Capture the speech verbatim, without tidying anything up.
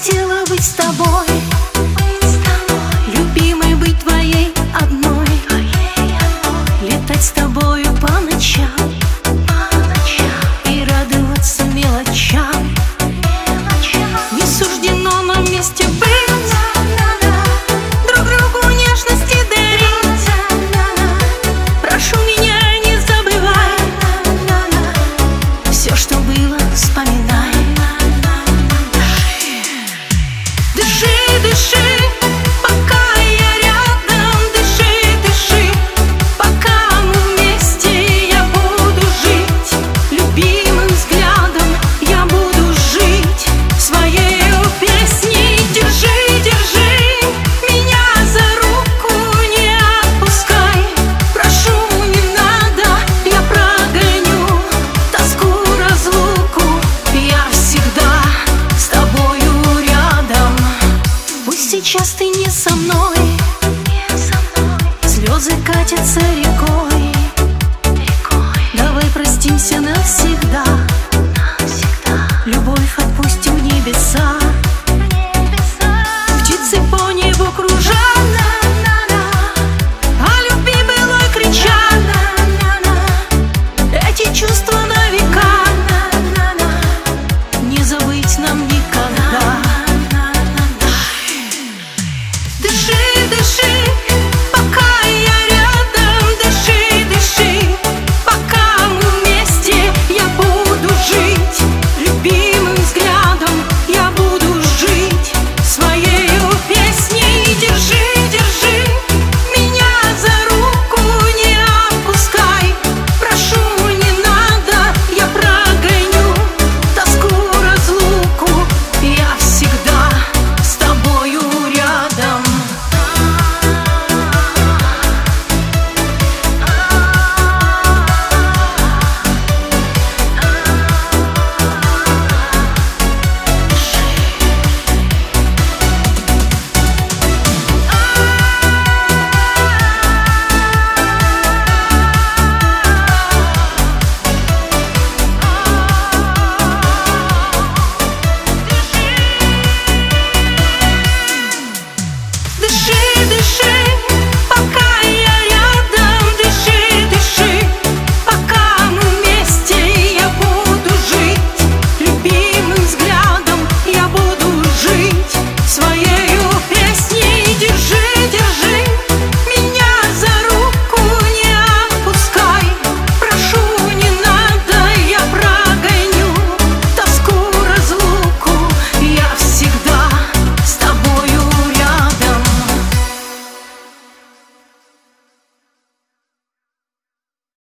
хотела быть с тобой, любимой, быть твоей одной, летать с тобою по ночам и радоваться мелочам. Не суждено нам вместе быть, друг другу нежности дарить. Прошу меня, не забывай, все, что было, вспоминай. Дыши, дыши, пока я рядом. Дыши, дыши, пока мы вместе. Я буду жить любимым взглядом, я буду жить своей песней. Держи, держи меня за руку, не отпускай. Прошу, не надо, я прогоню тоску, разлуку. Я всегда с тобою рядом. Пусть сейчас ты не со мной, слезы катятся рекой. Давай простимся навсегда, любовь отпустим в небеса. Птицы по небу кружат, о любви былой кричат. Эти чувства на века, не забыть нам, не